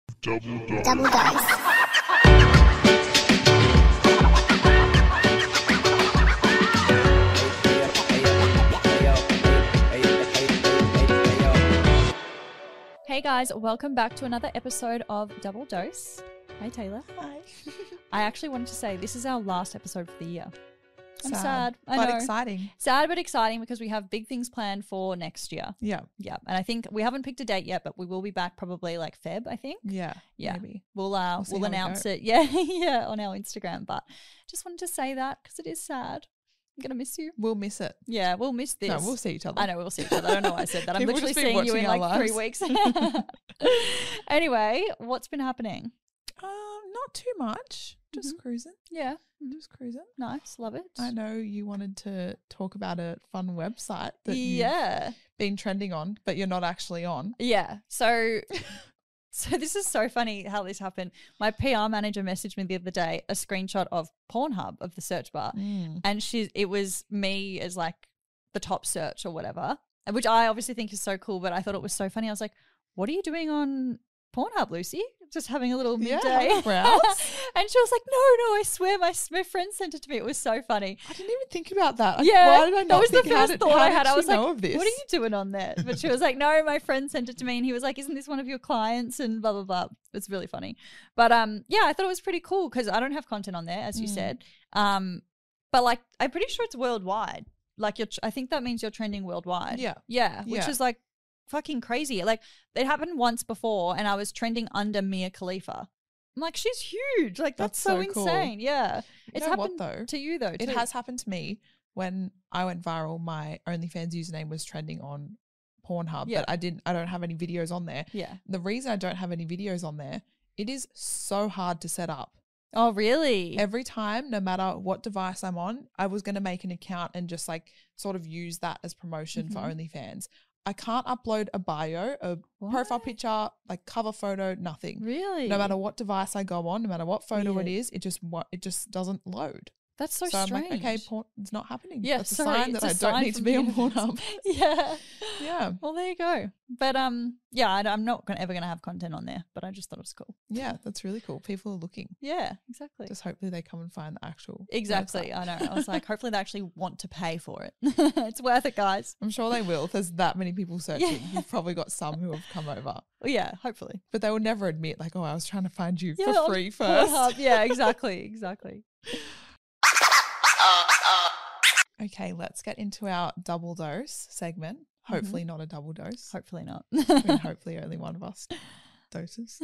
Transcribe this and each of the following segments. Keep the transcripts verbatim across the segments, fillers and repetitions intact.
Double Dose. Double Dose. Hey guys, welcome back to another episode of Double Dose. Hi Taylor. Hi. I actually wanted to say this is our last episode for the year. I'm sad. sad. I but know. exciting. Sad but exciting because we have big things planned for next year. Yeah. Yeah. And I think we haven't picked a date yet, but we will be back probably like Feb, I think. Yeah. Yeah. Maybe. We'll uh We'll we'll, see how we announce go. it. Yeah, yeah, on our Instagram. But just wanted to say that because it is sad. I'm gonna miss you. We'll miss it. Yeah, we'll miss this. No, we'll see each other. I know we'll see each other. I don't know why I said that. I'm People literally just been seeing you in watching like our three lives. weeks. Anyway, what's been happening? Um, not too much. Just Mhm. cruising. Yeah, Just cruising. nice, love it. I know you wanted to talk about a fun website that you've Yeah, been trending on, but you're not actually on. yeah. So, so this is so funny how this happened. My P R manager messaged me the other day a screenshot of Pornhub of the search bar, Mm. and she it was me as like the top search or whatever, which I obviously think is so cool. But I thought it was so funny. I was like, "What are you doing on Pornhub, Lucy? Just having a little Yeah, midday having a browse." And she was like, "No, no, I swear, my my friend sent it to me. It was so funny." I didn't even think about that. Like, Yeah, Why did I not that was think the how first did, thought how I did had. I she was like, know of this? "What are you doing on there?" But she was like, "No, my friend sent it to me," and he was like, "Isn't this one of your clients?" And blah blah blah. It's really funny, but um, yeah, I thought it was pretty cool because I don't have content on there, as you Mm. said. Um, but like, I'm pretty sure it's worldwide. Like, you're, I think that means you're trending worldwide. Yeah. yeah, which Yeah. is like fucking crazy. Like, it happened once before, and I was trending under Mia Khalifa. I'm like, she's huge. Like, that's, That's so, so cool. insane. Yeah, You it's know what, happened though? to you though. It too. has happened to me when I went viral. My OnlyFans username was trending on Pornhub, Yeah. but I didn't. I don't have any videos on there. Yeah. The reason I don't have any videos on there, it is so hard to set up. Oh, really? Every time, no matter what device I'm on, I was going to make an account and just like sort of use that as promotion for Mhm. OnlyFans. I can't upload a bio, a profile What? picture, like cover photo, nothing. Really? No matter what device I go on, no matter what photo Weird. it is, it just wa- it just doesn't load. That's so, So, I'm strange. like, okay, porn, it's not happening. Yeah, That's a sorry, sign it's that a I sign don't need to from be the on universe. Pornhub. Yeah. Yeah, Well, there you go. But um, yeah, I, I'm not gonna, ever going to have content on there, but I just thought it was cool. yeah, that's really cool. People are looking. Yeah, exactly. Just hopefully they come and find the actual Exactly. website. I know. I was like, hopefully they actually want to pay for it. It's worth it, guys. I'm sure they will. If there's that many people searching, Yeah. you've probably got some who have come over. Well, yeah, hopefully. But they will never admit, like, oh, I was trying to find you Yeah, for on free first. Pornhub. Yeah, exactly. Exactly. Okay, let's get into our double dose segment. Hopefully not a double dose. Hopefully not. I mean, hopefully only one of us doses.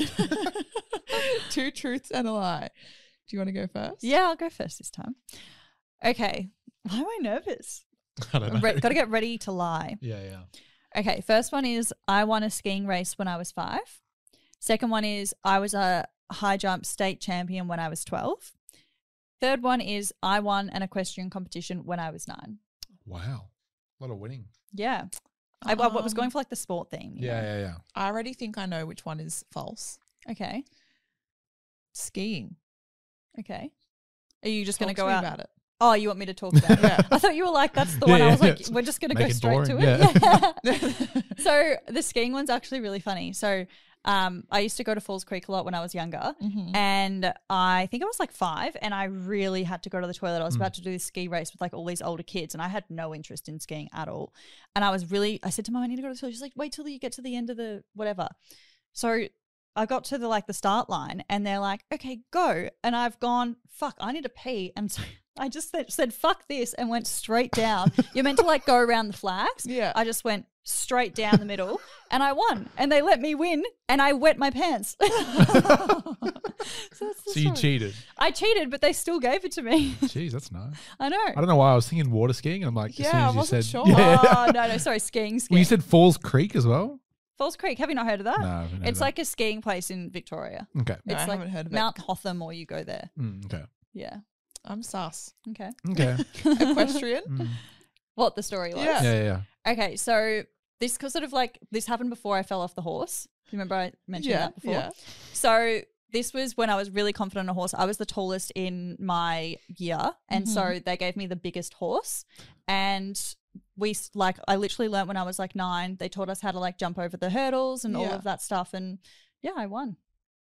Two truths and a lie. Do you want to go first? Yeah, I'll go first this time. Okay. Why am I nervous? I don't know. Re- Got to get ready to lie. Yeah, yeah. Okay, first one is I won a skiing race when I was five. Second one is I was a high jump state champion when I was twelve. Third one is I won an equestrian competition when I was nine. Wow. A lot of winning. Yeah. I, I was Um, going for like the sport theme. you Yeah, know? yeah, yeah. I already think I know which one is false. Okay. Skiing. Okay. Are you just going Talk to go me out? about it. Oh, you want me to talk about it? Yeah. I thought you were like, that's the Yeah, one. I yeah, was like, yeah. we're just going to Make go it straight to boring, it. yeah. Yeah. So the skiing one's actually really funny. So um, I used to go to Falls Creek a lot when I was younger. Mhm. And I think I was like five and I really had to go to the toilet. I was Mm. about to do this ski race with like all these older kids and I had no interest in skiing at all. And I was really, I said to Mum, I need to go to the toilet. She's like, wait till you get to the end of the whatever. So I got to the like the start line and they're like, okay, go. And I've gone, fuck, I need to pee. And so I just said, said fuck this and went straight down. You're meant to like go around the flags. Yeah. I just went straight down the middle and I won and they let me win and I wet my pants. So, that's the So you story. cheated. I cheated, but they still gave it to me. Jeez, that's nice. I know. I don't know why I was thinking water skiing, and I'm like, as Yeah, soon I as you wasn't said, sure. yeah. Oh, no, no, sorry, skiing, skiing. Well, you said Falls Creek as well. Falls Creek. Have you not heard of that? No, I haven't heard It's of that. like a skiing place in Victoria. Okay, No, it's I like haven't heard of Mount it. Hotham, or you go there. Mm, okay, Yeah. I'm sus. Okay. okay. Equestrian? Mm. What the story was? Yeah. Yeah, yeah, yeah. Okay, so this cause sort of like this happened before I fell off the horse. Do you remember I mentioned Yeah, that before? yeah. So this was when I was really confident on a horse. I was the tallest in my year, and so Mm-hmm. they gave me the biggest horse. And we s- like I literally learnt when I was like nine. They taught us how to like jump over the hurdles and all Yeah. of that stuff. And Yeah, I won.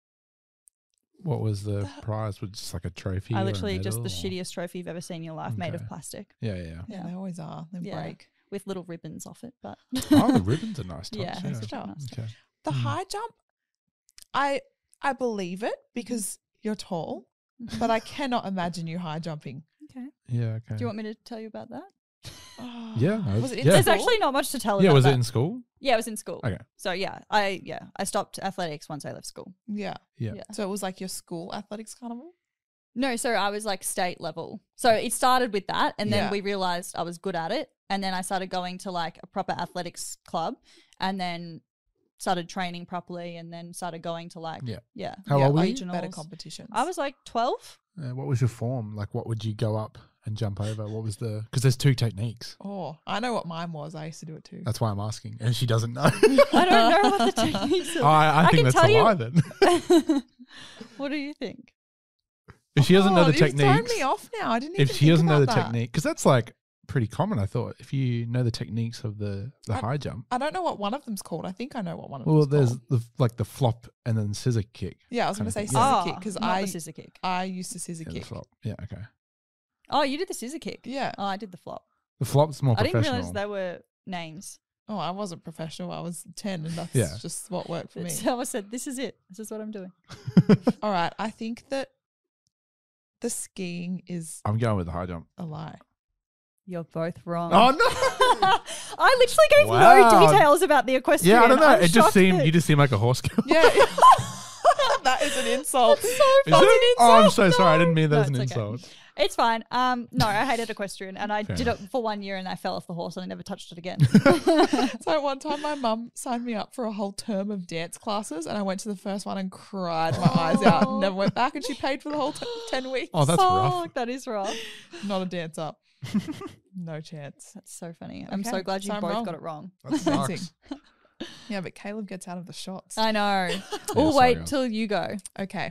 What was the prize? Was it just like a trophy? I or a literally just the medal, or- shittiest trophy you've ever seen in your life, made of Okay. plastic Yeah, yeah. Yeah, Yeah. they always are. They Yeah. break. with little ribbons off it. But Oh, the ribbons are nice. Touch. Yeah, Yeah, it's Yeah. nice. Okay. The Mm. high jump, I I believe it because you're tall, but I cannot imagine you high jumping. okay. Yeah. Okay. Do you want me to tell you about that? Oh. Yeah, no, Was it in yeah. There's school? actually not much to tell yeah. about Was that. it in school? Yeah, it was in school. Okay. So yeah, I yeah I stopped athletics once I left school. Yeah. Yeah. Yeah. So it was like your school athletics carnival? No, so I was like state level. So it started with that, and then Yeah. we realized I was good at it, and then I started going to like a proper athletics club, and then started training properly, and then started going to like Yeah. yeah How yeah, old were like you? better regionals. competitions. I was like twelve. Uh, what was your form? Like, what would you go up and jump over? What was the? Because there's two techniques. Oh, I know what mine was. I used to do it too. That's why I'm asking, and she doesn't know. I don't know what the techniques oh, are. I, I, I think can that's tell a you- lie then. What do you think? If she doesn't know the Oh, you've thrown techniques, me off now. I didn't even if she think doesn't know the about that. technique, because that's like pretty common, I thought. If you know the techniques of the the I- high jump, I don't know what one of them's called. I think I know what one of well, them's there's called. the like the flop and then scissor kick. Yeah, I was going kind to of say thing. scissor Yeah. kick because Oh, not I the scissor kick. I used to scissor Yeah, the kick. flop. Yeah, okay. Oh, you did the scissor kick. Yeah. Oh, I did the flop. The flop's more I didn't professional. realize they were names. Oh, I wasn't professional. I was ten, and that's Yeah. just what worked for me. So I said, "This is it. This is what I'm doing." All right, I think that the skiing is I'm going with the high jump. a lie. You're both wrong. Oh no! I literally gave Wow. no details about the equestrian. yeah, I don't know. I'm it just shocked seemed that- you just seem like a horse girl. Yeah, that is an insult. That's so Is funny. it? Oh, I'm so sorry. I didn't mean that No, as an it's okay. insult. It's fine. Um, no, I hated equestrian, and I Fair did enough. it for one year, and I fell off the horse, and I never touched it again. So one time my mum signed me up for a whole term of dance classes, and I went to the first one and cried my eyes out and never went back, and she paid for the whole t- ten weeks. Oh, that's rough. Fuck, that is rough. Not a dancer. No chance. That's so funny. I'm so Okay, glad you so I'm both wrong. got it wrong. That Amazing. sucks. Yeah, but Caleb gets out of the shots. I know. Yeah, We'll sorry, wait guys. till you go. Okay.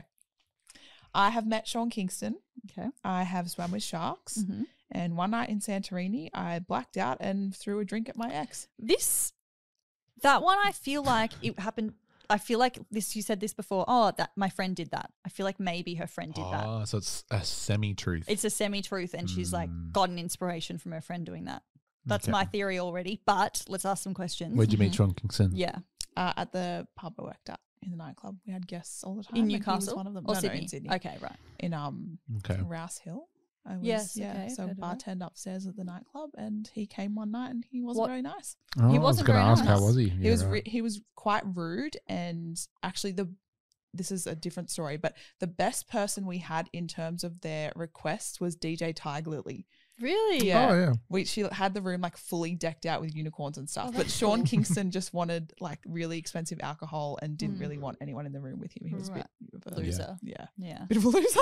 I have met Sean Kingston. Okay. I have swam with sharks. Mhm. And one night in Santorini, I blacked out and threw a drink at my ex. This, that one, I feel like it happened. I feel like this. You said this before. Oh, that my friend did that. I feel like maybe her friend did that. Oh, so it's a semi-truth. It's a semi-truth, and she's like Mm. got an inspiration from her friend doing that. That's Okay. my theory already. But let's ask some questions. Where'd you meet Sean Kingston? Yeah, Uh, at the pub I worked at in the nightclub. We had guests all the time. in and he was Newcastle one of them. or no, Sydney? no, in Sydney. Okay, right. In um Okay. Rouse Hill. I was, Yes, yeah. okay, so heard of that. bartend upstairs at the nightclub, and he came one night, and he wasn't What- very nice. Oh, He I was wasn't going to very ask, how nice. was he? He Yeah, was right. re- he was quite rude, and actually the this is a different story, but the best person we had in terms of their requests was D J Tiger Lily. Really? Yeah. Oh, yeah. We she had the room like fully decked out with unicorns and stuff. Oh, but that's Sean cool. Kingston just wanted like really expensive alcohol and didn't Mm. really want anyone in the room with him. He was Right. a bit of a Loser. Yeah. Yeah. Bit of a loser.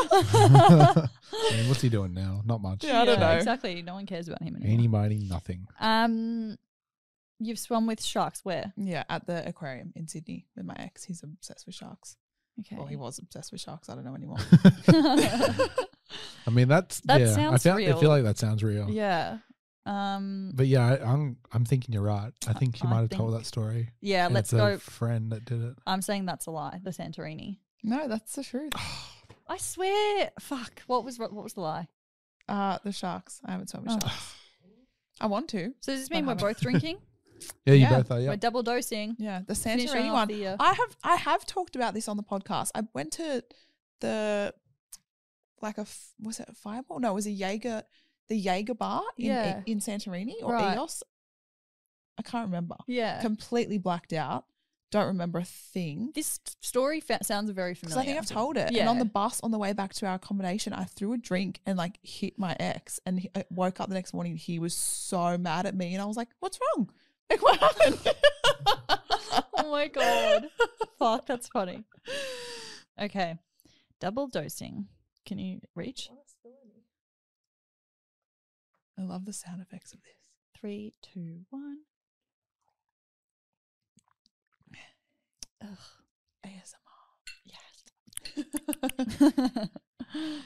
I mean, what's he doing now? Not much. Yeah, I don't know. Exactly. No one cares about him anymore. Eeny, miny, nothing. Um, you've swum with sharks. Where? Yeah, at the aquarium in Sydney with my ex. He's obsessed with sharks. Okay. Well, he was obsessed with sharks. I don't know anymore. I mean, that's That yeah. I, sounds found, I real. feel like that sounds real. yeah. Um. But yeah, I, I'm I'm thinking you're right. I think you I might have told think- that story. Yeah. And Let's it's go. a friend that did it. I'm saying that's a lie. The Santorini. No, that's the truth. I swear. Fuck. What was what was the lie? Uh, the sharks. I haven't swum with Oh. sharks. I want to. So does this I mean we're haven't. both drinking? Yeah, you Yeah. both are. Yeah. We're double dosing. Yeah, the Finishing Santorini off one. the, uh, I have I have talked about this on the podcast. I went to the like a f- was it a Fireball? No, it was a Jaeger, the Jaeger bar in Yeah. in Santorini or Right. Eos. I can't remember. Yeah. Completely blacked out. Don't remember a thing. This story fa- sounds very Because familiar. I think I've told it. Yeah. And on the bus on the way back to our accommodation, I threw a drink and like hit my ex. And he, I woke up the next morning. He was so mad at me, and I was like, "What's wrong? Like, what happened?" Oh my god. Fuck, that's funny. Okay. Double dosing. Can you reach? I love the sound effects of this. Three, two, one. Ugh. A S M R. Yes.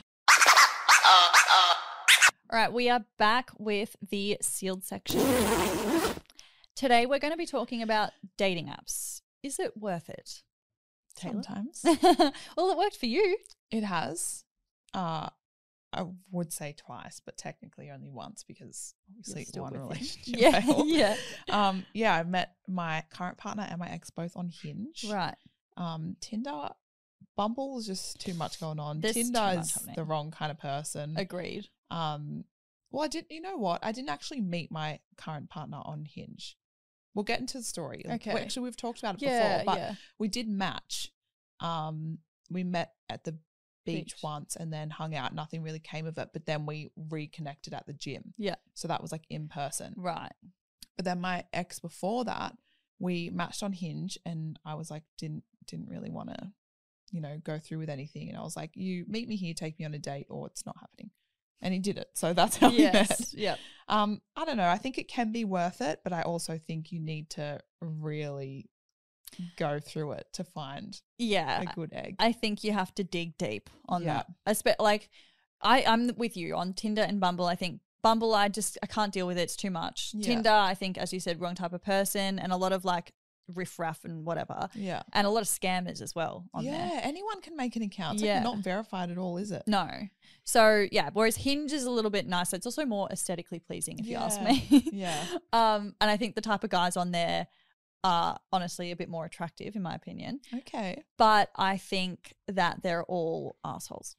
All right, we are back with the sealed section. Today we're going to be talking about dating apps. Is it worth it? Taylor? Sometimes. Well, it worked for you. It has. Uh, I would say twice, but technically only once because obviously still one with him. relationship Yeah, failed. yeah. Um, yeah, I met my current partner and my ex both on Hinge. Right. Um, Tinder, Bumble is just too much going on. There's too Tinder much is happening. the wrong kind of person. Agreed. Um, well, I didn't. You know what? I didn't actually meet my current partner on Hinge. We'll get into the story. Okay. Well, actually, we've talked about it Yeah, before, but yeah. we did match. Um, we met at the beach, Beach. once and then hung out. Nothing really came of it, but then we reconnected at the gym. Yeah. So that was like in person. Right. But then my ex before that, we matched on Hinge, and I was like, didn't didn't really want to, you know, go through with anything. And I was like, you meet me here, take me on a date, or it's not happening. And he did it. So that's how we met. Yes. Yeah. Um, I don't know. I think it can be worth it, but I also think you need to really go through it to find Yeah. a good egg. I think you have to dig deep on Yeah. that. I spe- like I I'm with you on Tinder and Bumble. I think Bumble I just I can't deal with it. It's too much. Yeah. Tinder, I think as you said, wrong type of person, and a lot of like riffraff and whatever. Yeah. And a lot of scammers as well on yeah. there. Anyone can make an account. It's Yeah. like not verified at all, is it? No. So yeah, whereas Hinge is a little bit nicer. It's also more aesthetically pleasing if you ask Yeah. me. Yeah. Um, and I think the type of guys on there are honestly a bit more attractive in my opinion. Okay. But I think that they're all assholes.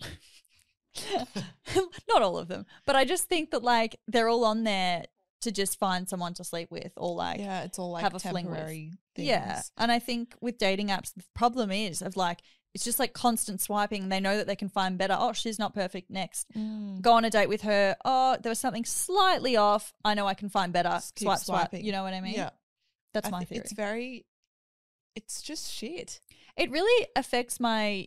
Not all of them, but I just think that like they're all on there to just find someone to sleep with or like yeah. It's all like have a fling with. temporary things. yeah. And I think with dating apps, the problem is of like it's just like constant swiping. They know that they can find better. Oh, she's not perfect. Next, Mm. go on a date with her. Oh, there was something slightly off. I know I can find better. Just keep Swipe, swipe. swiping. You know what I mean? Yeah. That's I my thi- theory. It's very, it's just shit. It really affects my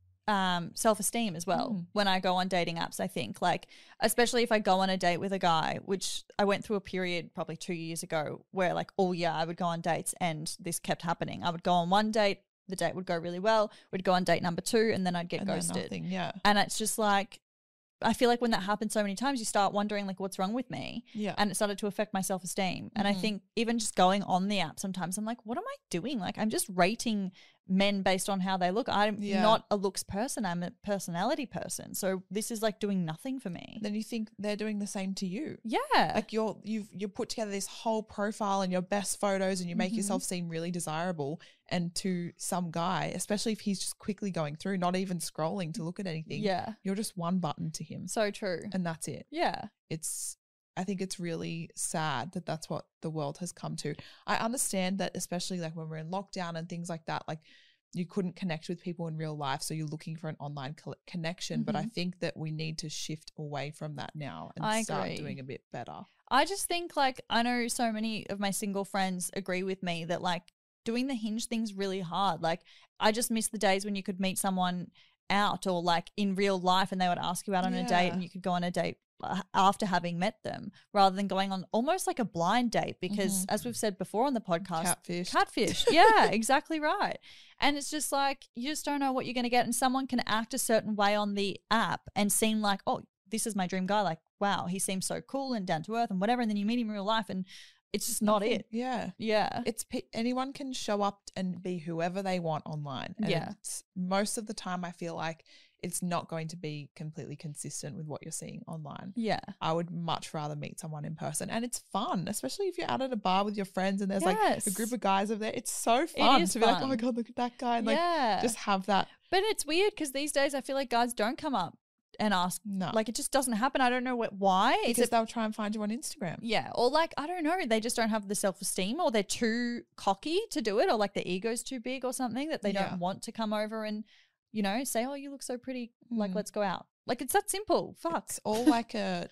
um, self-esteem as well Mm. when I go on dating apps, I think. Like, especially if I go on a date with a guy, which I went through a period probably two years ago where like all year I would go on dates and this kept happening. I would go on one date, the date would go really well. We'd go on date number two and then I'd get And then ghosted. nothing. Yeah. And it's just like, I feel like when that happens so many times, you start wondering like what's wrong with me. Yeah. And it started to affect my self-esteem. And I Mhm. think even just going on the app sometimes I'm like, what am I doing? Like I'm just rating men based on how they look. I'm Yeah. not a looks person. I'm a personality person. So this is like doing nothing for me. Then you think they're doing the same to you. Yeah. Like you're you've you put together this whole profile and your best photos and you make Mhm. yourself seem really desirable, and to some guy, especially if he's just quickly going through, not even scrolling to look at anything, yeah. you're just one button to him So true. and that's it. Yeah. It's I think it's really sad that that's what the world has come to. I understand that, especially like when we're in lockdown and things like that, like you couldn't connect with people in real life, so you're looking for an online co- connection. But I Mhm. think that we need to shift away from that now and I start agree. doing a bit better. I just think like I know so many of my single friends agree with me that like doing the Hinge thing's really hard. Like I just miss the days when you could meet someone out or like in real life and they would ask you out on a date Yeah. and you could go on a date uh, after having met them rather than going on almost like a blind date because Mhm. as we've said before on the podcast, Catfish. catfish. Yeah, exactly right. And it's just like you just don't know what you're going to get and someone can act a certain way on the app and seem like, oh, this is my dream guy. Like, wow, he seems so cool and down to earth and whatever. And then you meet him in real life and it's just not Nothing. it. Yeah. Yeah. It's pe- anyone can show up and be whoever they want online. And Yeah. it's, most of the time, I feel like it's not going to be completely consistent with what you're seeing online. Yeah. I would much rather meet someone in person, and it's fun, especially if you're out at a bar with your friends and there's like a Yes. group of guys over there. It's so fun is to be like, oh fun. my god, look at that guy, and like yeah. just have that. but it's weird because these days I feel like guys don't come up and ask. No, Like it just doesn't happen. I don't know what, why. Is because it they'll try and find you on Instagram. Yeah, or like I don't know, they just don't have the self-esteem or they're too cocky to do it or like their ego's too big or something that they Yeah. don't want to come over and you know, say, "Oh, you look so pretty. Like Mm. let's go out." Like it's that simple. Fuck. It's all like a,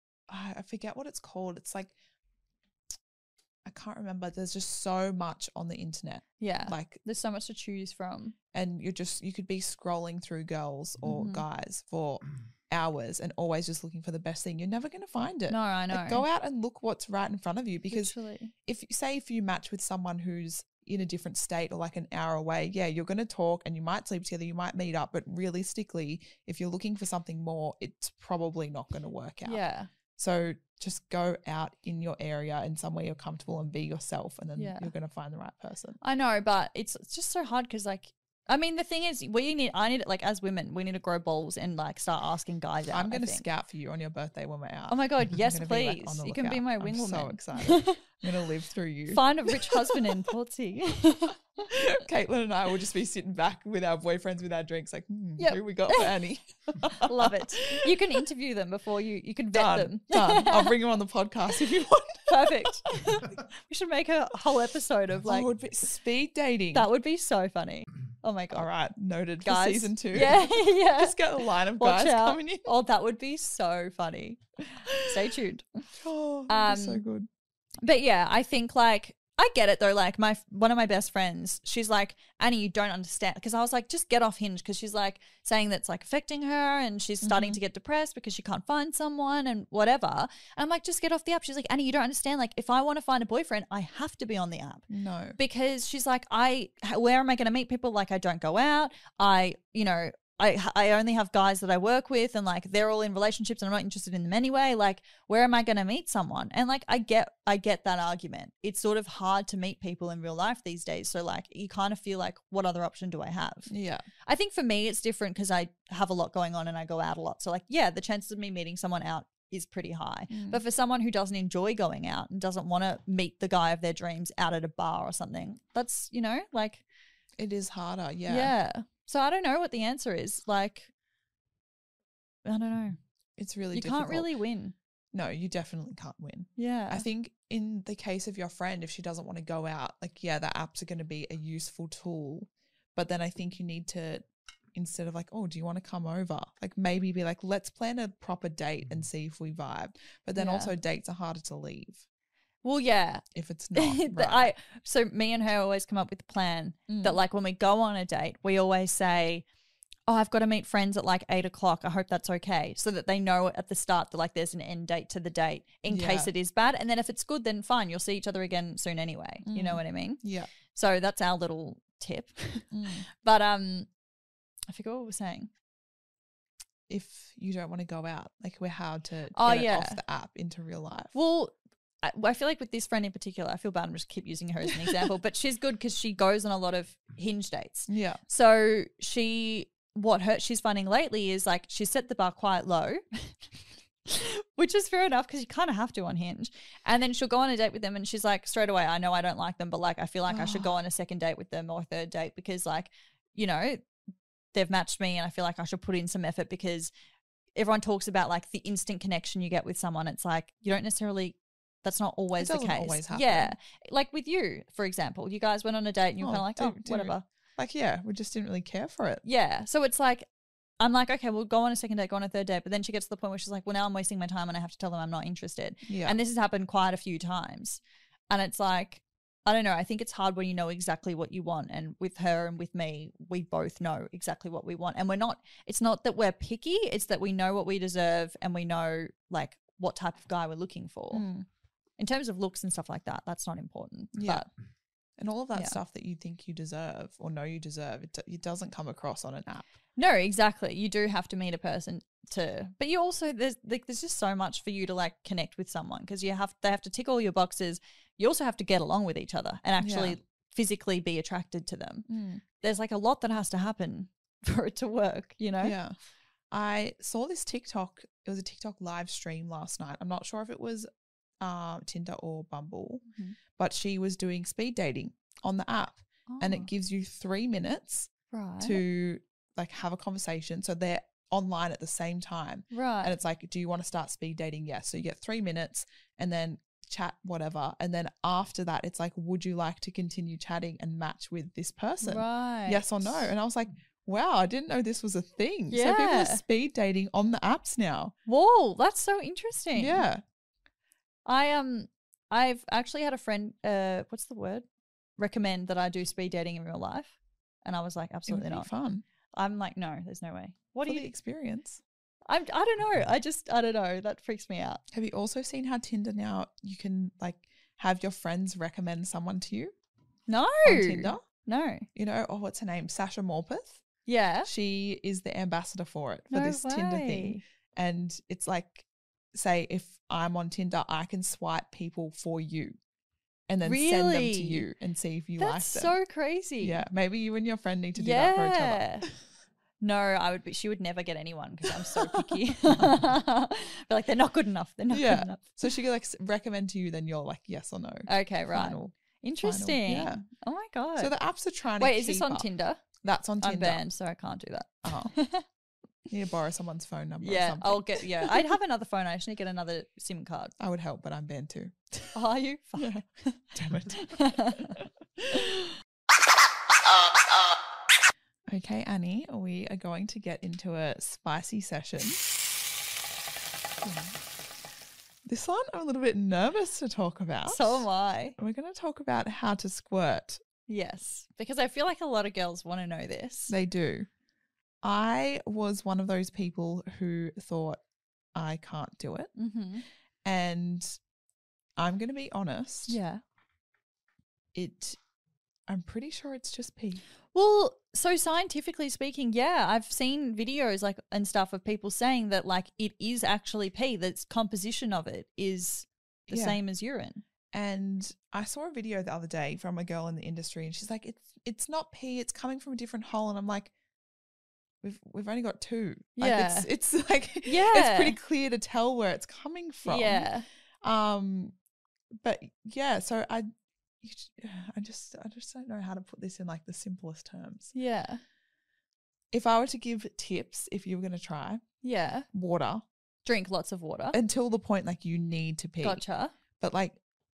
I I forget what it's called. It's like, I can't remember. There's just so much on the internet. Yeah. Like, There's so much to choose from. and you're just, you could be scrolling through girls or Mhm. guys for hours and always just looking for the best thing. You're never going to find it. No, I know. Like, go out and look what's right in front of you, because Literally. if say if you match with someone who's in a different state or like an hour away, yeah, you're going to talk and you might sleep together, you might meet up, but realistically, if you're looking for something more, it's probably not going to work out. Yeah. So just go out in your area and somewhere you're comfortable and be yourself, and then Yeah. you're going to find the right person. I know, but it's it's just so hard because like I mean, the thing is, we need, I need, like, as women, we need to grow balls and, like, start asking guys out. I'm going I to think. scout for you on your birthday when we're out. Oh my God, I'm yes, gonna be, like, please. on the You can be lookout. my I'm wing so woman. excited. I'm going to live through you. Find a rich husband in Portsea. Caitlin and I will just be sitting back with our boyfriends with our drinks like, hmm, Yep. who we got for Annie? Love it. You can interview them before you, you can vet Done. them. Done. I'll bring them on the podcast if you want. Perfect. We should make a whole episode of like, oh, it would be speed dating. that would be so funny. Oh my God. All right. Noted Guys. for season two. Yeah, yeah. Just get a line of Watch guys out. coming in. Oh, that would be so funny. Stay tuned. Oh, that'd be so Um, good. But yeah, I think like I get it though. Like my one of my best friends, she's like, Annie, you don't understand, because I was like, just get off Hinge, because she's like saying that's like affecting her, and she's starting Mm-hmm. to get depressed because she can't find someone and whatever. And I'm like, just get off the app. She's like, Annie, you don't understand. Like, if I want to find a boyfriend, I have to be on the app. No. Because she's like, I, where am I going to meet people? Like, I don't go out. I, you know, I, I only have guys that I work with, and like they're all in relationships and I'm not interested in them anyway. Like, where am I going to meet someone? And like, I get, I get that argument. It's sort of hard to meet people in real life these days. So like, you kind of feel like, what other option do I have? Yeah. I think for me, it's different because I have a lot going on and I go out a lot. So like, yeah, the chances of me meeting someone out is pretty high. Mm. But for someone who doesn't enjoy going out and doesn't want to meet the guy of their dreams out at a bar or something, that's, you know, like, It is harder. Yeah. yeah. So I don't know what the answer is. Like, I don't know. It's really You difficult. can't really win. No, you definitely can't win. Yeah. I think in the case of your friend, if she doesn't want to go out, like, yeah, the apps are going to be a useful tool. But then I think you need to, instead of like, oh, do you want to come over? Like, maybe be like, let's plan a proper date and see if we vibe. But then Yeah. also dates are harder to leave well, yeah. if it's not. The- right. I so me and her always come up with a plan that Mm. like when we go on a date, we always say, oh, I've got to meet friends at like eight o'clock. I hope that's okay. So that they know at the start that like there's an end date to the date in case Yeah. it is bad. And then if it's good, then fine. You'll see each other again soon anyway. You know Mm. what I mean? Yeah. So that's our little tip. Mm. But um, I forgot what we were saying. If you don't want to go out, like, we're how to Oh, get it yeah. off the app into real life. Well, I, I feel like with this friend in particular, I feel bad. I'm just keep using her as an example, but she's good because she goes on a lot of Hinge dates. Yeah. So she, what her she's finding lately is like she's set the bar quite low, which is fair enough because you kind of have to on Hinge. And then she'll go on a date with them, and she's like, straight away, I know I don't like them, but like I feel like I should go on a second date with them or a third date because like, you know, they've matched me, and I feel like I should put in some effort because everyone talks about like the instant connection you get with someone. It's like you don't necessarily. That's not always the doesn't case. always happen. Yeah, like with you, for example, you guys went on a date and you were Oh, kind of like, do- oh, do- whatever. Like, yeah, we just didn't really care for it. Yeah. So it's like, I'm like, okay, we'll go on a second date, go on a third date. But then she gets to the point where she's like, well, now I'm wasting my time and I have to tell them I'm not interested. Yeah. And this has happened quite a few times. And it's like, I don't know. I think it's hard when you know exactly what you want. And with her and with me, we both know exactly what we want. And we're not, it's not that we're picky, it's that we know what we deserve and we know like what type of guy we're looking for. Mm. In terms of looks and stuff like that, that's not important. Yeah. But And all of that Yeah. stuff that you think you deserve or know you deserve, it, it doesn't come across on an app. no, exactly. You do have to meet a person to, but you also there's like there's just so much for you to like connect with someone because you have they have to tick all your boxes. You also have to get along with each other and actually Yeah. physically be attracted to them. There's like a lot that has to happen for it to work. You know? Yeah. I saw this TikTok. It was a TikTok live stream last night. I'm not sure if it was um, Tinder or Bumble, Mhm. but she was doing speed dating on the app, and Oh, it gives you three minutes right. to like have a conversation. So they're online at the same time, right. and it's like, do you want to start speed dating? Yes. So you get three minutes, and then chat whatever, and then after that, it's like, would you like to continue chatting and match with this person? right. Yes or no? And I was like, wow, I didn't know this was a thing. So people Yeah. are speed dating on the apps now. Whoa, that's so interesting. Yeah. I um I've actually had a friend uh what's the word? Recommend that I do speed dating in real life. And I was like, It would absolutely be not. fun. I'm like, no, there's no way. What for do the you experience. I'm I don't know. I just I don't know. That freaks me out. Have you also seen how Tinder now you can like have your friends recommend someone to you No. on Tinder? No. You know, oh, what's her name? Sasha Morpeth. Yeah. She is the ambassador for it, for No this Tinder thing. way. And it's like, say, if I'm on Tinder, I can swipe people for you. and then send them to Really? you and see if you That's like them. so crazy. Yeah, maybe you and your friend need to do yeah. that for each other. No, I would be. She would never get anyone because I'm so picky. But like, they're not good enough. They're not Yeah. good enough. So she could like s- recommend to you, then you're like yes or no. Okay, right. Final. Interesting. yeah. Oh my god. So the apps are trying to Wait, is this keep on up. Tinder? That's on I'm Tinder. banned, so I can't do that. Oh. You need to borrow someone's phone number. or Yeah, something. I'll get. Yeah, I'd have another phone. I just need to get another SIM card. I would help, but I'm banned too. Are you? Fuck. Yeah. Damn it. Okay, Annie, we are going to get into a spicy session. This one I'm a little bit nervous to talk about. So am I. We're going to talk about how to squirt. Yes, because I feel like a lot of girls want to know this. They do. I was one of those people who thought I can't do it. Mm-hmm. And I'm going to be honest. Yeah. It, I'm pretty sure it's just pee. Well, so scientifically speaking, yeah, I've seen videos like and stuff of people saying that like it is actually pee. That composition of it is the Yeah. same as urine. And I saw a video the other day from a girl in the industry, and she's like, "It's it's not pee. It's coming from a different hole." And I'm like, "We've we've only got two. Like, Yeah. it's it's like Yeah. it's pretty clear to tell where it's coming from." Yeah. Um, but yeah, so I, you, j- I just I just don't know how to put this in like the simplest terms. Yeah. If I were to give tips, if you were going to try Yeah. water Drink lots of water. until the point like you need to pee, Gotcha. but like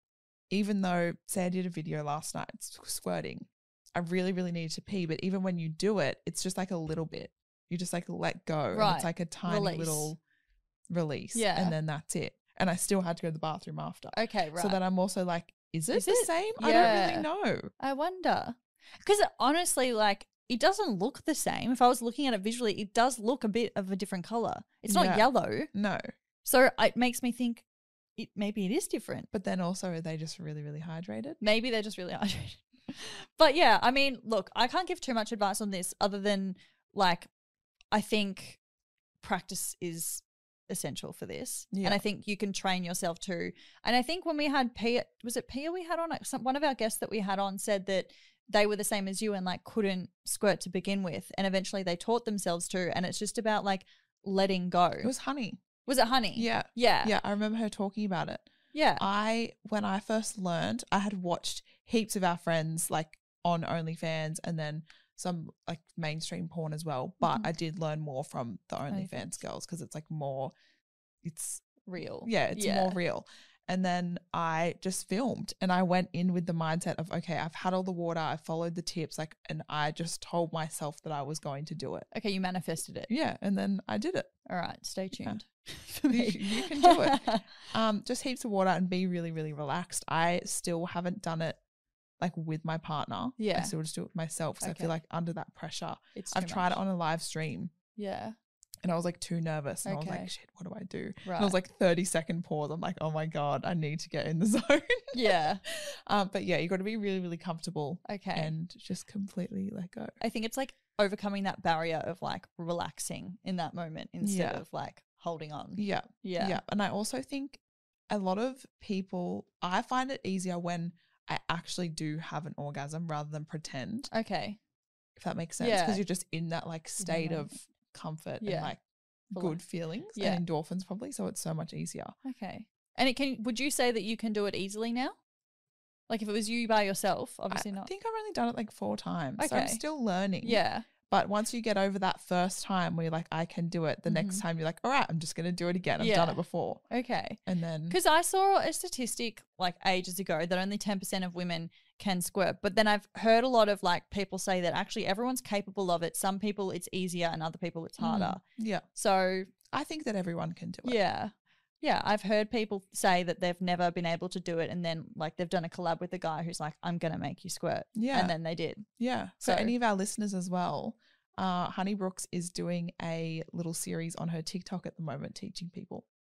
even though say I did a video last night s- squirting, I really really needed to pee, but even when you do it, it's just like a little bit. You just like let go, and Right. it's like a tiny Release. little release, Yeah. and then that's it. And I still had to go to the bathroom after. Okay, right. So that I'm also like, is it Is the it? same? Yeah. I don't really know. I wonder. Because honestly, like, it doesn't look the same. If I was looking at it visually, it does look a bit of a different color. It's not Yeah. yellow. No. So it makes me think it maybe it is different. But then also, are they just really, really hydrated? Maybe they're just really hydrated. But yeah, I mean, look, I can't give too much advice on this other than like, I think practice is essential for this. Yeah. And I think you can train yourself too. And I think when we had Pia, was it Pia we had on? Some, one of our guests that we had on said that they were the same as you and like couldn't squirt to begin with. And eventually they taught themselves to. And it's just about like letting go. It was honey. Was it honey? Yeah. Yeah. Yeah. I remember her talking about it. Yeah. I, when I first learned, I had watched heaps of our friends like on OnlyFans and then some like mainstream porn as well. But Mhm. I did learn more from the OnlyFans OnlyFans. girls because it's like more, it's, Real. yeah, it's Yeah. more real. And then I just filmed and I went in with the mindset of, okay, I've had all the water, I followed the tips, like, and I just told myself that I was going to do it. Okay, you manifested it. Yeah. And then I did it. All right, stay Yeah. tuned. For You, me. you can do it. Um, just heaps of water and be really, really relaxed. I still haven't done it like with my partner. Yeah. I still just do it myself because I Okay. feel like under that pressure. It's I've too tried much. it on a live stream Yeah. and I was like too nervous. And I was Okay. like, shit, what do I do? Right. And it was like thirty second pause. I'm like, oh my God, I need to get in the zone. Yeah. um, but yeah, you got to be really, really comfortable Okay. and just completely let go. I think it's like overcoming that barrier of like relaxing in that moment instead Yeah. of like holding on. Yeah. Yeah. Yeah. And I also think a lot of people, I find it easier when I actually do have an orgasm rather than pretend, Okay. if that makes sense. Yeah. Because you're just in that like state of moment. comfort Yeah. and like Full good on. feelings Yeah. and endorphins probably. So it's so much easier. Okay. And it can would you say that you can do it easily now? Like if it was you by yourself, obviously I not. think I've only done it like four times. So I'm Okay. still learning. Yeah. But once you get over that first time where you're like, I can do it, the next Mhm. time you're like, all right, I'm just going to do it again. I've done Yeah. it before. Okay. And then, Because I saw a statistic like ages ago that only ten percent of women can squirt. But then I've heard a lot of like people say that actually everyone's capable of it. Some people it's easier and other people it's harder. Mm, yeah, So I think that everyone can do it. yeah. Yeah. I've heard people say that they've never been able to do it. And then like they've done a collab with a guy who's like, I'm going to make you squirt. Yeah. And then they did. Yeah. For So- any of our listeners as well, uh, Honey Brooks is doing a little series on her TikTok at the moment teaching people.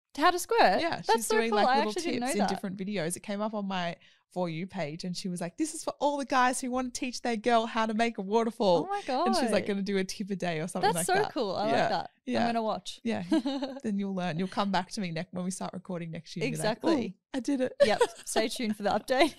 How to squirt? Yeah, That's she's so doing cool. like I little actually didn't know tips in that. different videos. It came up on my For You page, and she was like, "This is for all the guys who want to teach their girl how to make a waterfall." Oh my god! And she's like going to do a tip a day or something That's like so that. cool. I yeah. like that. Yeah. I'm gonna watch. Yeah. Then you'll learn. You'll come back to me next when we start recording next year. and be like, Exactly. "Oh, I did it." Yep. Stay tuned for the update.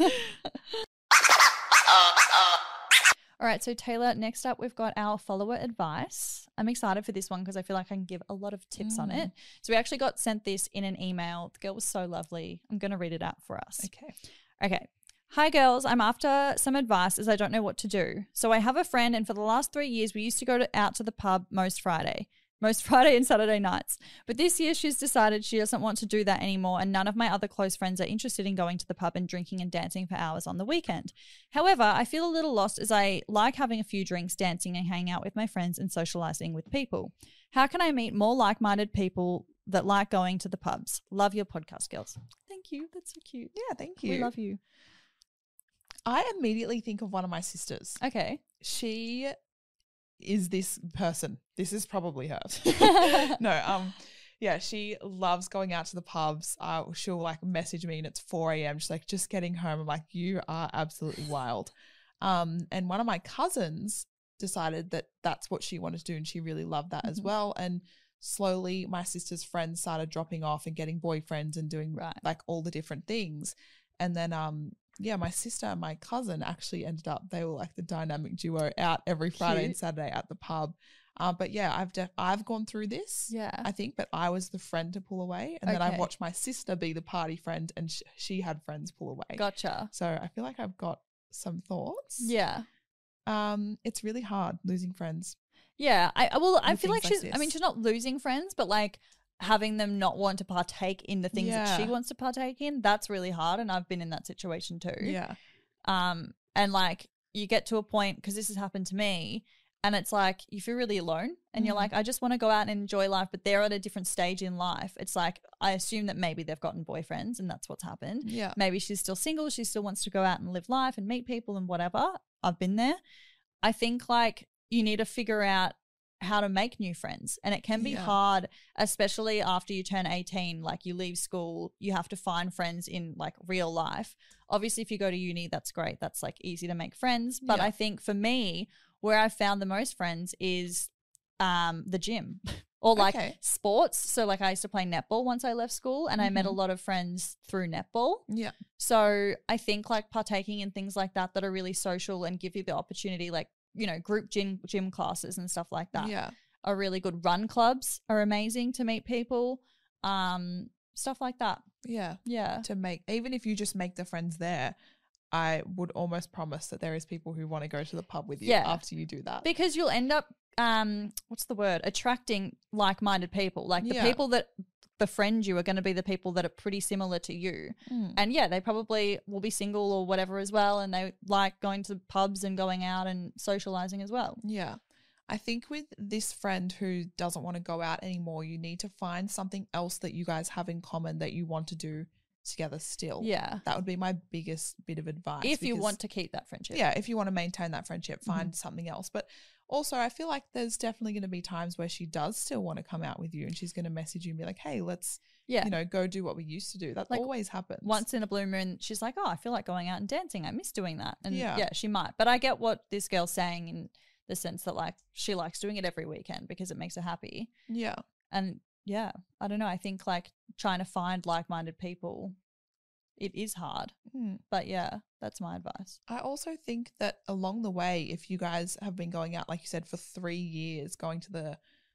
All right, so Taylor, next up we've got our follower advice. I'm excited for this one because I feel like I can give a lot of tips on it. So we actually got sent this in an email. The girl was so lovely. I'm going to read it out for us. Okay. Okay. Hi, girls. I'm after some advice as I don't know what to do. So I have a friend, and for the last three years, we used to go to, out to the pub most Friday. Most Friday and Saturday nights. But this year she's decided she doesn't want to do that anymore, and none of my other close friends are interested in going to the pub and drinking and dancing for hours on the weekend. However, I feel a little lost as I like having a few drinks, dancing and hanging out with my friends and socializing with people. How can I meet more like-minded people that like going to the pubs? Love your podcast, girls. Thank you. That's so cute. Yeah, thank you. We love you. I immediately think of one of my sisters. Okay. She is this person. This is probably her. no, um, yeah, she loves going out to the pubs. Uh, she'll like message me and it's four a.m. She's like, just getting home. I'm like, you are absolutely wild. Um, and one of my cousins decided that that's what she wanted to do, and she really loved that mm-hmm. as well. And slowly my sister's friends started dropping off and getting boyfriends and doing right. like all the different things. And then um yeah, my sister and my cousin actually ended up, they were like the dynamic duo out every Friday Cute. and Saturday at the pub. Uh, but yeah, I've def- I've gone through this, Yeah. I think, but I was the friend to pull away. And then Okay. I watched my sister be the party friend, and sh- she had friends pull away. Gotcha. So I feel like I've got some thoughts. Yeah. Um, It's really hard losing friends. Yeah. I I- well, I With feel like things she's, like I mean, this. she's not losing friends, but like having them not want to partake in the things that she Yeah. wants to partake in, that's really hard. And I've been in that situation too. Yeah. Um, and like you get to a point, because this has happened to me, and it's like you feel really alone and you're Mm. like, I just want to go out and enjoy life, but they're at a different stage in life. It's like, I assume that maybe they've gotten boyfriends and that's what's happened. Yeah. Maybe she's still single. She still wants to go out and live life and meet people and whatever. I've been there. I think like you need to figure out how to make new friends, and it can be Yeah. hard, especially after you turn eighteen. Like you leave school, you have to find friends in like real life. Obviously if you go to uni, that's great, that's like easy to make friends, but Yeah. I think for me, where I've found the most friends is um the gym or like Okay. sports. So like I used to play netball once I left school, and I met a Mhm. lot of friends through netball. Yeah. So I think like partaking in things like that that are really social and give you the opportunity, like, you know, group gym gym classes and stuff like that Yeah. are really good. Run clubs are amazing to meet people. Um, stuff like that. Yeah. Yeah. To make, even if you just make the friends there, I would almost promise that there is people who want to go to the pub with you Yeah. after you do that. Because you'll end up um what's the word? Attracting like-minded people. Like the Yeah. people that befriend you are going to be the people that are pretty similar to you. Mm. And yeah, they probably will be single or whatever as well, and they like going to pubs and going out and socializing as well. Yeah. I think with this friend who doesn't want to go out anymore, you need to find something else that you guys have in common that you want to do together still. Yeah. That would be my biggest bit of advice. If you because- want to keep that friendship. Yeah, if you want to maintain that friendship, Mm-hmm. find something else. But also, I feel like there's definitely going to be times where she does still want to come out with you, and she's going to message you and be like, hey, let's, Yeah. you know, go do what we used to do. That Like, always happens. Once in a blue moon, she's like, oh, I feel like going out and dancing. I miss doing that. And yeah. Yeah. she might. But I get what this girl's saying in the sense that like she likes doing it every weekend because it makes her happy. Yeah. And yeah, I don't know. I think like trying to find like-minded people, it is hard. Mm. But yeah, that's my advice. I also think that along the way, if you guys have been going out, like you said, for three years, going to the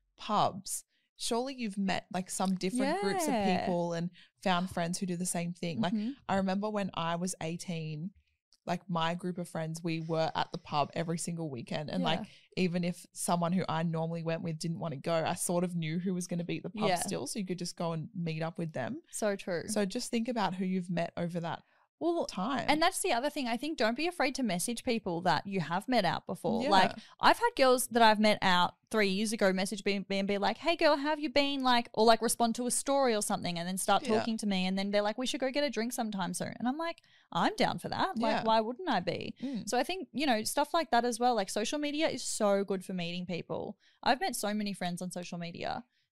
pubs, surely you've met like some different groups of Yeah. people and found friends who do the same thing. Like Mhm. I remember when I was eighteen, like my group of friends, we were at the pub every single weekend. And like, Yeah. even if someone who I normally went with didn't want to go, I sort of knew who was going to be at the pub Yeah. still. So you could just go and meet up with them. So true. So just think about who you've met over that well, time. and that's the other thing. I think don't be afraid to message people that you have met out before. Yeah. Like I've had girls that I've met out three years ago message me and be like, hey girl, how have you been? Like, or like respond to a story or something and then start Yeah. talking to me. And then they're like, we should go get a drink sometime soon. And I'm like, I'm down for that. Like, Yeah. why wouldn't I be? Mm. So I think, you know, stuff like that as well. Like social media is so good for meeting people. I've met so many friends on social media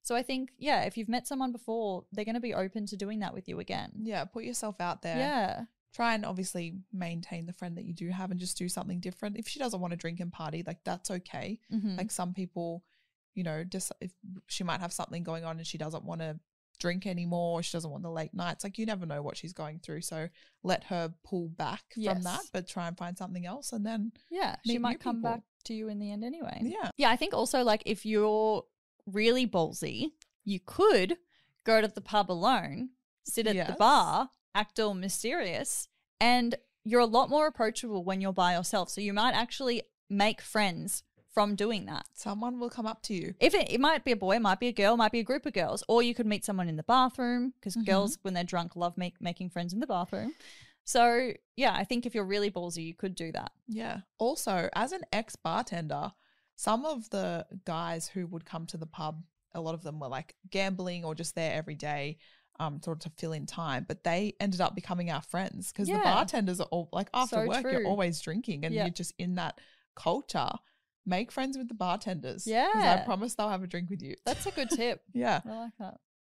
So I think, yeah, if you've met someone before, they're going to be open to doing that with you again. Yeah, put yourself out there. Yeah. Try and obviously maintain the friend that you do have and just do something different. If she doesn't want to drink and party, like that's okay. Mhm. Like some people, you know, just if she might have something going on and she doesn't want to drink anymore, she doesn't want the late nights. Like you never know what she's going through. So let her pull back from that, Yes. but try and find something else and then Yeah. She meet might new come people. back to you in the end anyway. yeah. Yeah, I think also like if you're really ballsy, you could go to the pub alone, sit at the Yes. bar, act all mysterious, and you're a lot more approachable when you're by yourself. So you might actually make friends from doing that. Someone will come up to you. If it, it might be a boy, it might be a girl, it might be a group of girls, or you could meet someone in the bathroom because Mhm. girls, when they're drunk, love make, making friends in the bathroom. So yeah, I think if you're really ballsy, you could do that. Yeah. Also, as an ex bartender, some of the guys who would come to the pub, a lot of them were like gambling or just there every day, um, sort of to fill in time. But they ended up becoming our friends because the Yeah. bartenders are all like after So work, true. you're always drinking and Yeah. you're just in that culture. Make friends with the bartenders. 'cause Yeah. I promise they'll have a drink with you. That's a good tip. Yeah. I like that.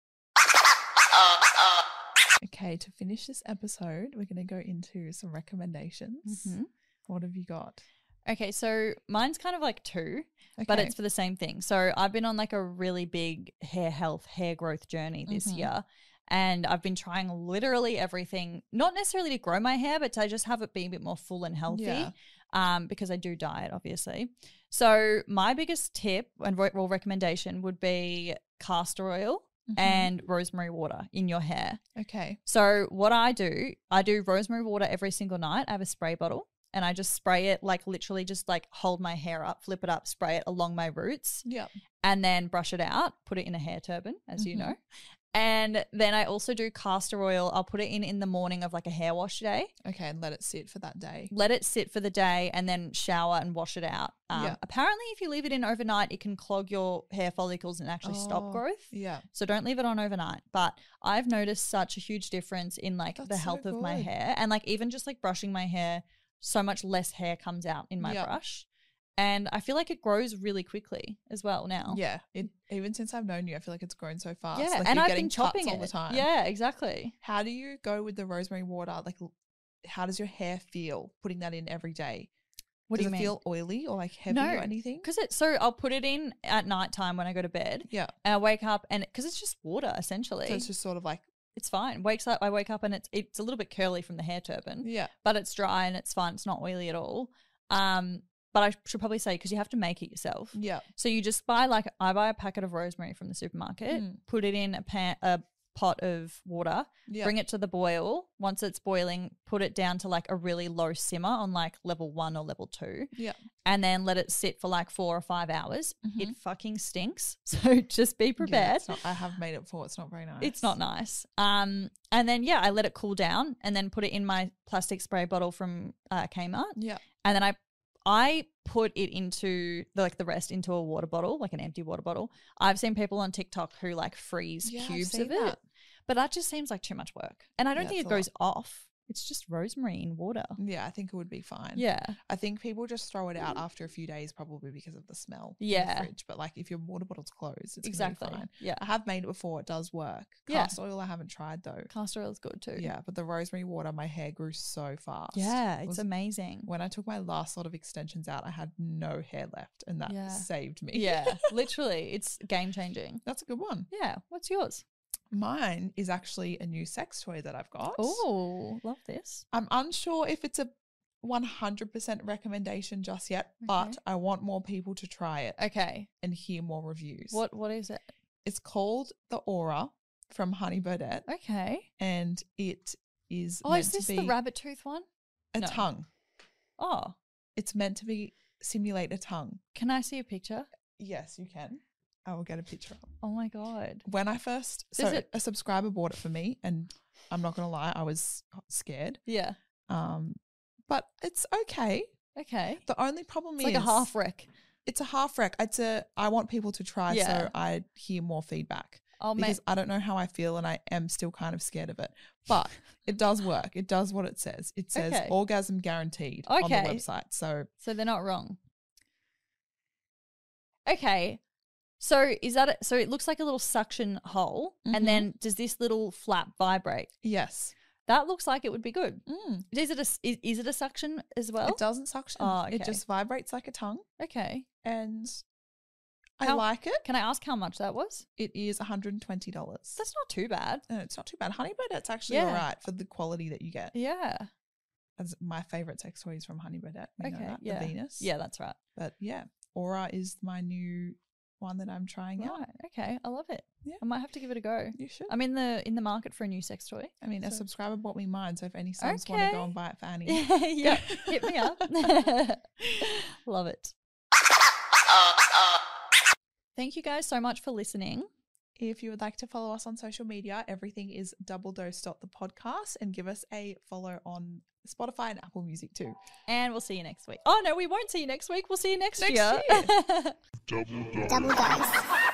Okay, to finish this episode, we're going to go into some recommendations. Mhm. What have you got? Okay, so mine's kind of like two, but Okay. it's for the same thing. So I've been on like a really big hair health, hair growth journey this Mhm. year. And I've been trying literally everything, not necessarily to grow my hair, but to just have it be a bit more full and healthy. Yeah. Um, because I do diet, obviously. So my biggest tip and ro- well, recommendation would be castor oil Mhm. and rosemary water in your hair. Okay. So what I do, I do rosemary water every single night. I have a spray bottle and I just spray it, like literally just like hold my hair up, flip it up, spray it along my roots Yeah. and then brush it out, put it in a hair turban, as you Mhm. know. And then I also do castor oil. I'll put it in in the morning of like a hair wash day. Okay, and let it sit for that day. Let it sit for the day and then shower and wash it out. Um, Yeah. Apparently, if you leave it in overnight, it can clog your hair follicles and actually Oh, stop growth. Yeah. So don't leave it on overnight. But I've noticed such a huge difference in like the That's so health of my good. hair and like even just like brushing my hair, so much less hair comes out in my Yeah. brush. And I feel like it grows really quickly as well now. Yeah. It even since I've known you, I feel like it's grown so fast. Yeah, Like and you're I've getting been chopping cuts all it the time. Yeah, exactly. How do you go with the rosemary water? Like, l- how does your hair feel putting that in every day? What does do you it mean? feel oily or like heavy No, or anything? Because it's so I'll put it in at nighttime when I go to bed, Yeah. and I wake up and because it's just water essentially. So it's just sort of like, it's fine. Wakes up, I wake up and it's it's a little bit curly from the hair turban, yeah. but it's dry and it's fine. It's not oily at all. Um, but I should probably say because you have to make it yourself. Yeah. So you just buy like I buy a packet of rosemary from the supermarket, Mm. put it in a pan, a pot of water, Yeah. bring it to the boil. Once it's boiling, put it down to like a really low simmer on like level one or level two, Yeah. and then let it sit for like four or five hours. Mhm. It fucking stinks. So just be Yeah, prepared. it's not, I have made it before. It's not very nice. It's not nice. Um, and then yeah, I let it cool down and then put it in my plastic spray bottle from uh, Kmart. Yeah. And then I I put it into the, like the rest into a water bottle, like an empty water bottle. I've seen people on TikTok who like freeze Yeah, I've cubes seen of that. it, but that just seems like too much work. And I don't Yeah, think it's it a lot. goes off. It's just rosemary in water. Yeah, I think it would be fine. Yeah. I think people just throw it out after a few days, probably because of the smell. in the Yeah. fridge. But like if your water bottle's closed, it's Exactly. exactly fine. Yeah. I have made it before. It does work. Yeah. Castor oil, I haven't tried though. Castor oil is good too. Yeah, but the rosemary water, my hair grew so fast. Yeah, It it's was- amazing. When I took my last lot of extensions out, I had no hair left, and that Yeah. saved me. Yeah, literally. It's game changing. That's a good one. Yeah. What's yours? Mine is actually a new sex toy that I've got. Oh, love this. I'm unsure if it's a one hundred percent recommendation just yet, but Okay. I want more people to try it Okay. and hear more reviews. What What is it? It's called the Aura from Honey Birdette, Okay. and it is Oh, meant is this to the be rabbit tooth one? a No. tongue. Oh, It's meant to be simulate a tongue. can I see a picture? Yes, you can. I will get a picture up. Oh my God. When I first, Does so it- a subscriber bought it for me, and I'm not gonna lie, I was scared. Yeah. Um, but it's okay. Okay. The only problem It's is like a half wreck. It's a half wreck. It's a. I want people to try, Yeah. so I hear more feedback I'll because make. I don't know how I feel, and I am still kind of scared of it. But it does work. It does what it says. It says Okay. orgasm guaranteed on the Okay. website. So So they're not wrong. Okay. So is that a, so? It looks like a little suction hole, Mhm. and then does this little flap vibrate? Yes. That looks like it would be good. Mm. Is it a s- is, is it a suction as well? It doesn't suction. Oh, It okay. just vibrates like a tongue, Okay. and I How- like it. Can I ask how much that was? It is one hundred twenty dollars. That's not too bad. Uh, it's not too bad. Honeybird, it's actually Yeah. all right for the quality that you get. Yeah. As my favorite sex toy is from Honeybird. You know Okay, that, yeah. the Venus. Yeah, that's right. But yeah, Aura is my new one that I'm trying out. Right. Okay. I love it. Yeah. I might have to give it a go. You should. I'm in the in the market for a new sex toy. I mean, a so- subscriber bought me mine, so if any sons want to Okay. go and buy it for Annie, yeah. Hit me up. Love it. Thank you guys so much for listening. if you would like to follow us on social media, everything is double dose dot the podcast, and give us a follow on Spotify and Apple Music too. And we'll see you next week. Oh, no, we won't see you next week. We'll see you next, Next year. year. Double dice.